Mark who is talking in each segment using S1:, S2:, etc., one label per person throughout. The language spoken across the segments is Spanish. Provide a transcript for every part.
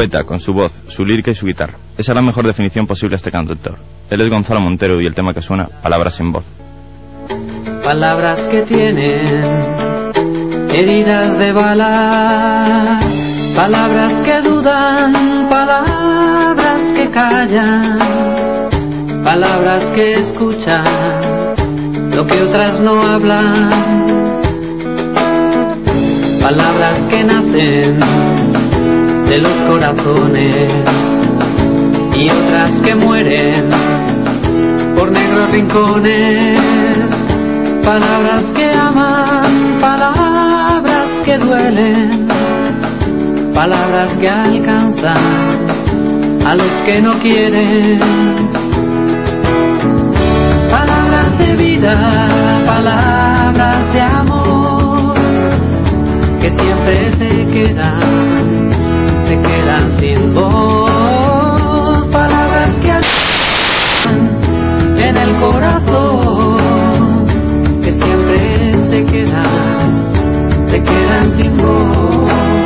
S1: Poeta, con su voz, su lírica y su guitarra. Esa es la mejor definición posible a este cantautor. Él es Gonzalo Montero y el tema que suena, Palabras sin voz.
S2: Palabras que tienen heridas de bala, palabras que dudan, palabras que callan, palabras que escuchan lo que otras no hablan, palabras que nacen de los corazones y otras que mueren por negros rincones, palabras que aman, palabras que duelen, palabras que alcanzan a los que no quieren, palabras de vida, palabras de amor, que siempre se quedan sin voz, palabras que alcanzan en el corazón, que siempre se quedan sin voz,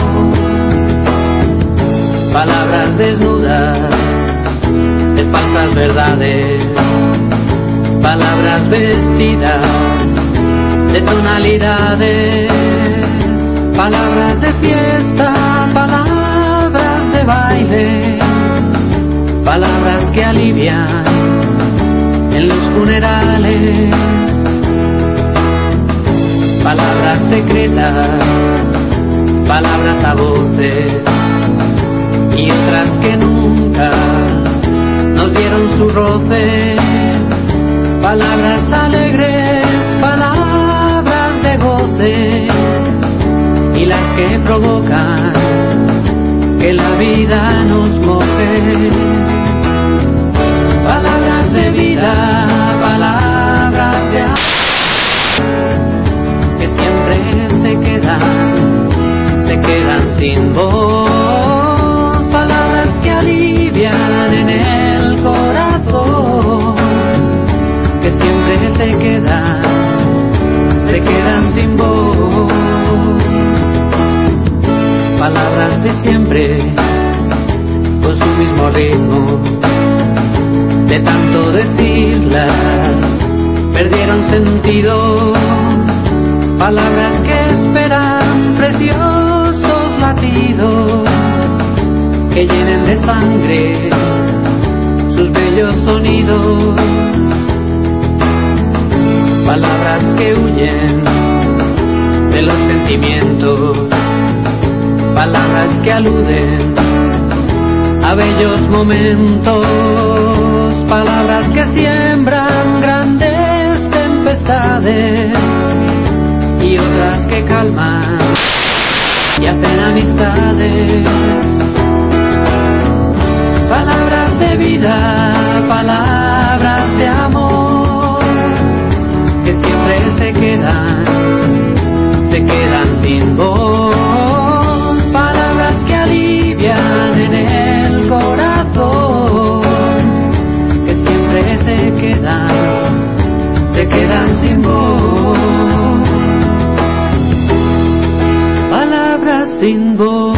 S2: palabras desnudas de falsas verdades, palabras vestidas de tonalidades, palabras de fiesta, palabras de baile, palabras que alivian en los funerales, palabras secretas, palabras a voces y otras que nunca nos dieron su roce, palabras alegres, palabras de goce y las que provocan que la vida nos moje, palabras de vida, palabras de amor, que siempre se quedan sin voz, palabras que alivian en el corazón, que siempre se quedan sin voz, palabras de siempre con su mismo ritmo, de tanto decirlas perdieron sentido, palabras que esperan preciosos latidos, que llenen de sangre sus bellos sonidos, palabras que huyen de los sentimientos, palabras que aluden a bellos momentos, palabras que siembran grandes tempestades y otras que calman y hacen amistades, palabras de vida, palabras de amor, que siempre se quedan sin voz, palabras que alivian en el corazón, que siempre se quedan sin voz, palabras sin voz.